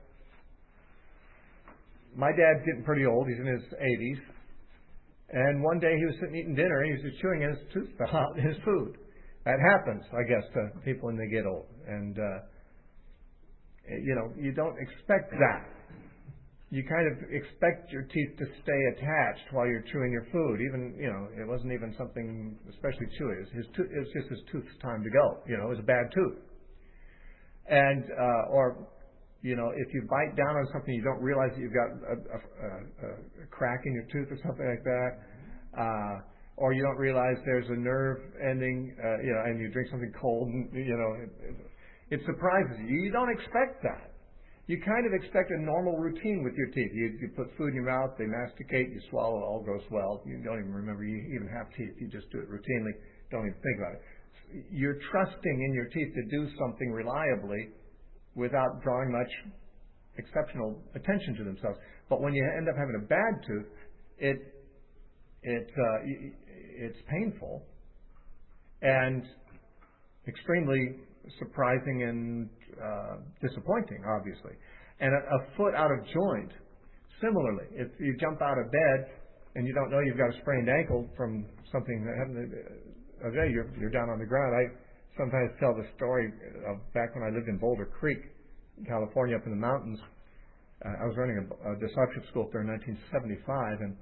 My dad's getting pretty old. He's in his eighties. And one day he was sitting eating dinner and he was just chewing his tooth out his food. That happens, I guess, to people when they get old. And, uh, you know, you don't expect that. You kind of expect your teeth to stay attached while you're chewing your food. Even, you know, it wasn't even something especially chewy. It was, his tooth, it was just his tooth's time to go. You know, it was a bad tooth. And, uh, or... You know, if you bite down on something, you don't realize that you've got a, a, a, a crack in your tooth or something like that. Uh, or you don't realize there's a nerve ending, uh, you know, and you drink something cold, and, you know, it, it, it surprises you. You don't expect that. You kind of expect a normal routine with your teeth. You, you put food in your mouth, they masticate, you swallow, it all goes well. You don't even remember you even have teeth. You just do it routinely. Don't even think about it. You're trusting in your teeth to do something reliably without drawing much exceptional attention to themselves. But when you end up having a bad tooth, it it uh, it's painful and extremely surprising and uh, disappointing, obviously. And a, a foot out of joint, similarly, if you jump out of bed and you don't know you've got a sprained ankle from something that happened the other day, you're, you're down on the ground. I sometimes tell the story of back when I lived in Boulder Creek, California, up in the mountains. Uh, I was running a, a discipleship school up there in nineteen seventy-five, and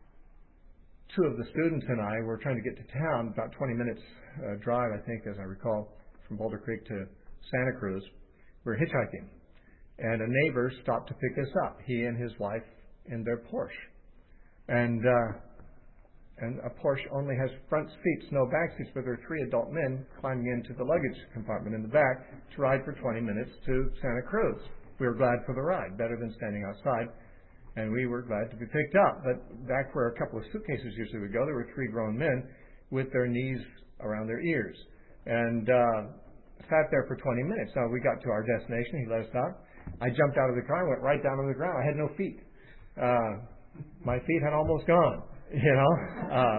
two of the students and I were trying to get to town, about twenty minutes uh, drive, I think, as I recall, from Boulder Creek to Santa Cruz. We were hitchhiking, and a neighbor stopped to pick us up, he and his wife in their Porsche. And uh, and a Porsche only has front seats, no back seats, but there are three adult men climbing into the luggage compartment in the back to ride for twenty minutes to Santa Cruz. We were glad for the ride, better than standing outside, and we were glad to be picked up. But back where a couple of suitcases usually would go, there were three grown men with their knees around their ears, and uh, sat there for twenty minutes. Now, we got to our destination. He let us out. I jumped out of the car and went right down on the ground. I had no feet. Uh, my feet had almost gone. You know, uh,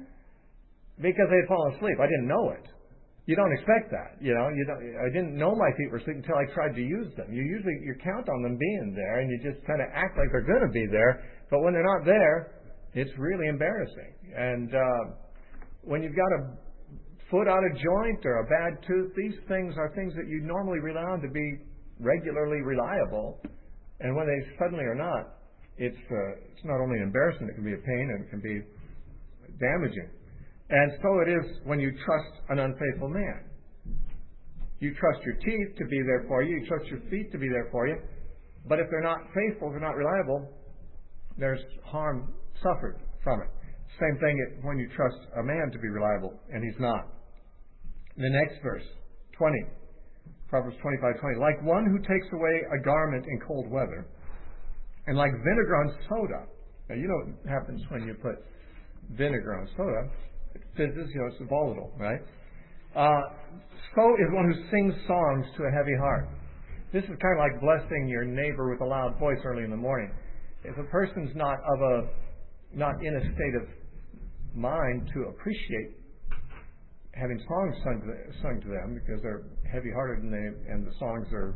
because they had fallen asleep. I didn't know it. You don't expect that. You know, you don't, I didn't know my feet were asleep until I tried to use them. You usually you count on them being there, and you just kind of act like they're going to be there. But when they're not there, it's really embarrassing. And uh, when you've got a foot out of joint or a bad tooth, these things are things that you normally rely on to be regularly reliable. And when they suddenly are not, It's uh, it's not only embarrassing, it can be a pain and it can be damaging. And so it is when you trust an unfaithful man. You trust your teeth to be there for you. You trust your feet to be there for you. But if they're not faithful, if they're not reliable, there's harm suffered from it. Same thing when you trust a man to be reliable, and he's not. The next verse, twenty, Proverbs twenty-five twenty. Like one who takes away a garment in cold weather, and like vinegar on soda. Now, you know what happens when you put vinegar on soda. It fizzes, you know, it's volatile, right? Uh, so is one who sings songs to a heavy heart. This is kind of like blessing your neighbor with a loud voice early in the morning. If a person's not of a, not in a state of mind to appreciate having songs sung to, sung to them because they're heavy-hearted and, they, and the songs are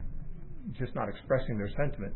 just not expressing their sentiment,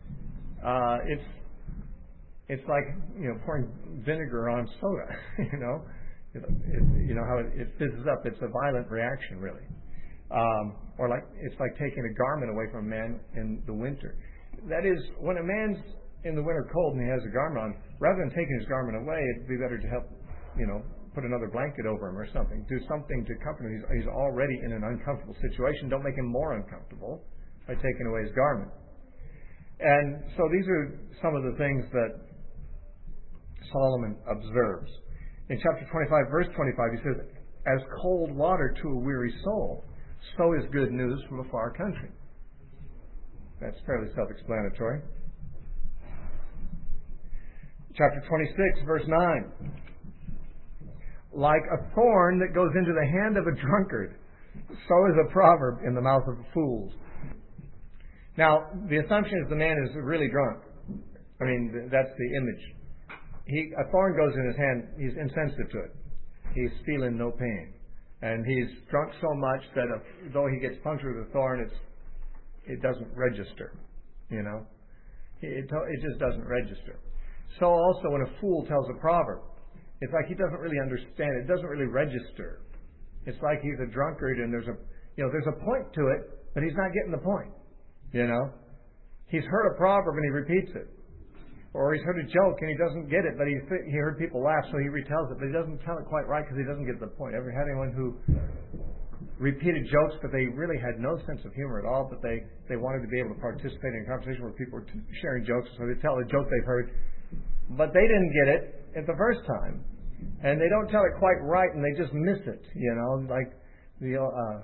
Uh, it's it's like you know pouring vinegar on soda. you know, it, it, you know how it, it fizzes up. It's a violent reaction, really. Um, or like it's like taking a garment away from a man in the winter. That is, when a man's in the winter cold and he has a garment on, rather than taking his garment away, it'd be better to help, you know, put another blanket over him or something. Do something to comfort him. He's, he's already in an uncomfortable situation. Don't make him more uncomfortable by taking away his garment. And so these are some of the things that Solomon observes. In chapter twenty-five, verse twenty-five, he says, as cold water to a weary soul, so is good news from a far country. That's fairly self-explanatory. Chapter twenty-six, verse nine. Like a thorn that goes into the hand of a drunkard, so is a proverb in the mouth of fools. Now, the assumption is the man is really drunk. I mean, that's the image. He, a thorn goes in his hand, he's insensitive to it. He's feeling no pain. And he's drunk so much that if, though he gets punctured with a thorn, it's, it doesn't register, you know. It, it just doesn't register. So also when a fool tells a proverb, it's like he doesn't really understand it. It doesn't really register. It's like he's a drunkard and there's a, you know, there's a point to it, but he's not getting the point. You know, he's heard a proverb and he repeats it, or he's heard a joke and he doesn't get it, but he he heard people laugh, so he retells it, but he doesn't tell it quite right because he doesn't get the point. Ever had anyone who repeated jokes, but they really had no sense of humor at all, but they they wanted to be able to participate in a conversation where people were sharing jokes, so they tell a joke they've heard, but they didn't get it at the first time, and they don't tell it quite right, and they just miss it. You know, like the. Uh,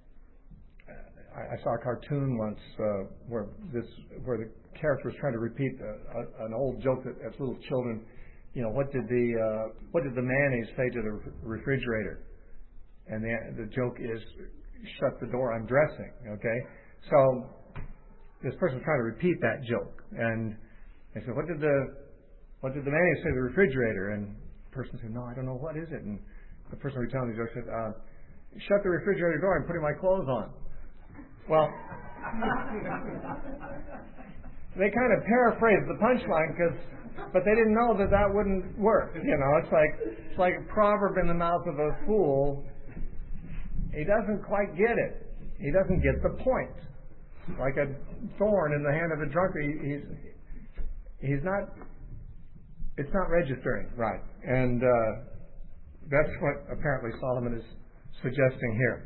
I saw a cartoon once uh, where this where the character was trying to repeat a, a, an old joke that as little children, you know, what did the uh, what did the mayonnaise say to the refrigerator? And the the joke is, shut the door, I'm dressing. Okay, so this person was trying to repeat that joke, and they said, what did the what did the mayonnaise say to the refrigerator? And the person said, no, I don't know, what is it? And the person who was telling the joke said, uh, shut the refrigerator door, I'm putting my clothes on. Well, they kind of paraphrased the punchline because but they didn't know that that wouldn't work. You know, it's like it's like a proverb in the mouth of a fool. He doesn't quite get it. He doesn't get the point. Like a thorn in the hand of a drunkard. He, he's he's not. It's not registering right, and uh, that's what apparently Solomon is suggesting here.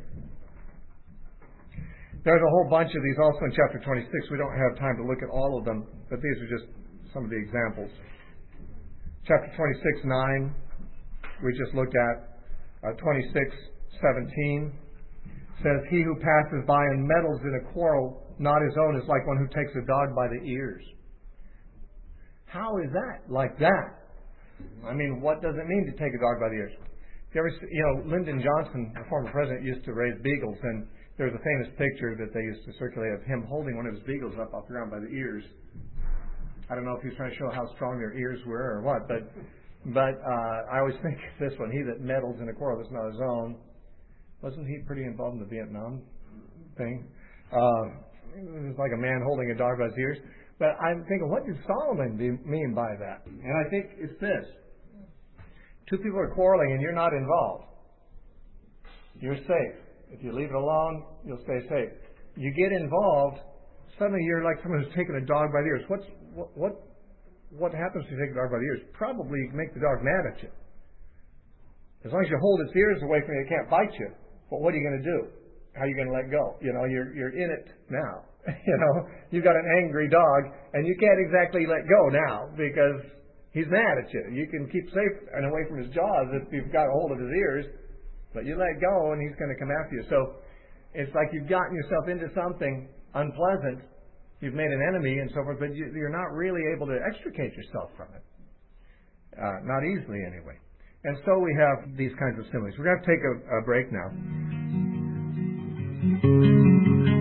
There's a whole bunch of these also in chapter twenty-six. We don't have time to look at all of them, but these are just some of the examples. Chapter twenty-six, nine, we just looked at. Uh, twenty-six, seventeen says, "He who passes by and meddles in a quarrel not his own is like one who takes a dog by the ears." How is that like that? I mean, what does it mean to take a dog by the ears? If you ever, see, you know, Lyndon Johnson, the former president, used to raise beagles, and there's a famous picture that they used to circulate of him holding one of his beagles up off the ground by the ears. I don't know if he was trying to show how strong their ears were or what, but but uh, I always think of this one. He that meddles in a quarrel that's not his own. Wasn't he pretty involved in the Vietnam thing? Uh, it was like a man holding a dog by his ears. But I'm thinking, what did Solomon be, mean by that? And I think it's this. Two people are quarreling and you're not involved. You're safe. If you leave it alone, you'll stay safe. You get involved, suddenly you're like someone who's taken a dog by the ears. What's, what, what, what happens if you take a dog by the ears? Probably make the dog mad at you. As long as you hold its ears away from you, it can't bite you. But what are you going to do? How are you going to let go? You know, you're you're in it now. You know, you've got an angry dog, and you can't exactly let go now because he's mad at you. You can keep safe and away from his jaws if you've got a hold of his ears, but you let go, and he's going to come after you. So it's like you've gotten yourself into something unpleasant. You've made an enemy and so forth, but you, you're not really able to extricate yourself from it. Uh, not easily, anyway. And so we have these kinds of similes. We're going to take a, a break now.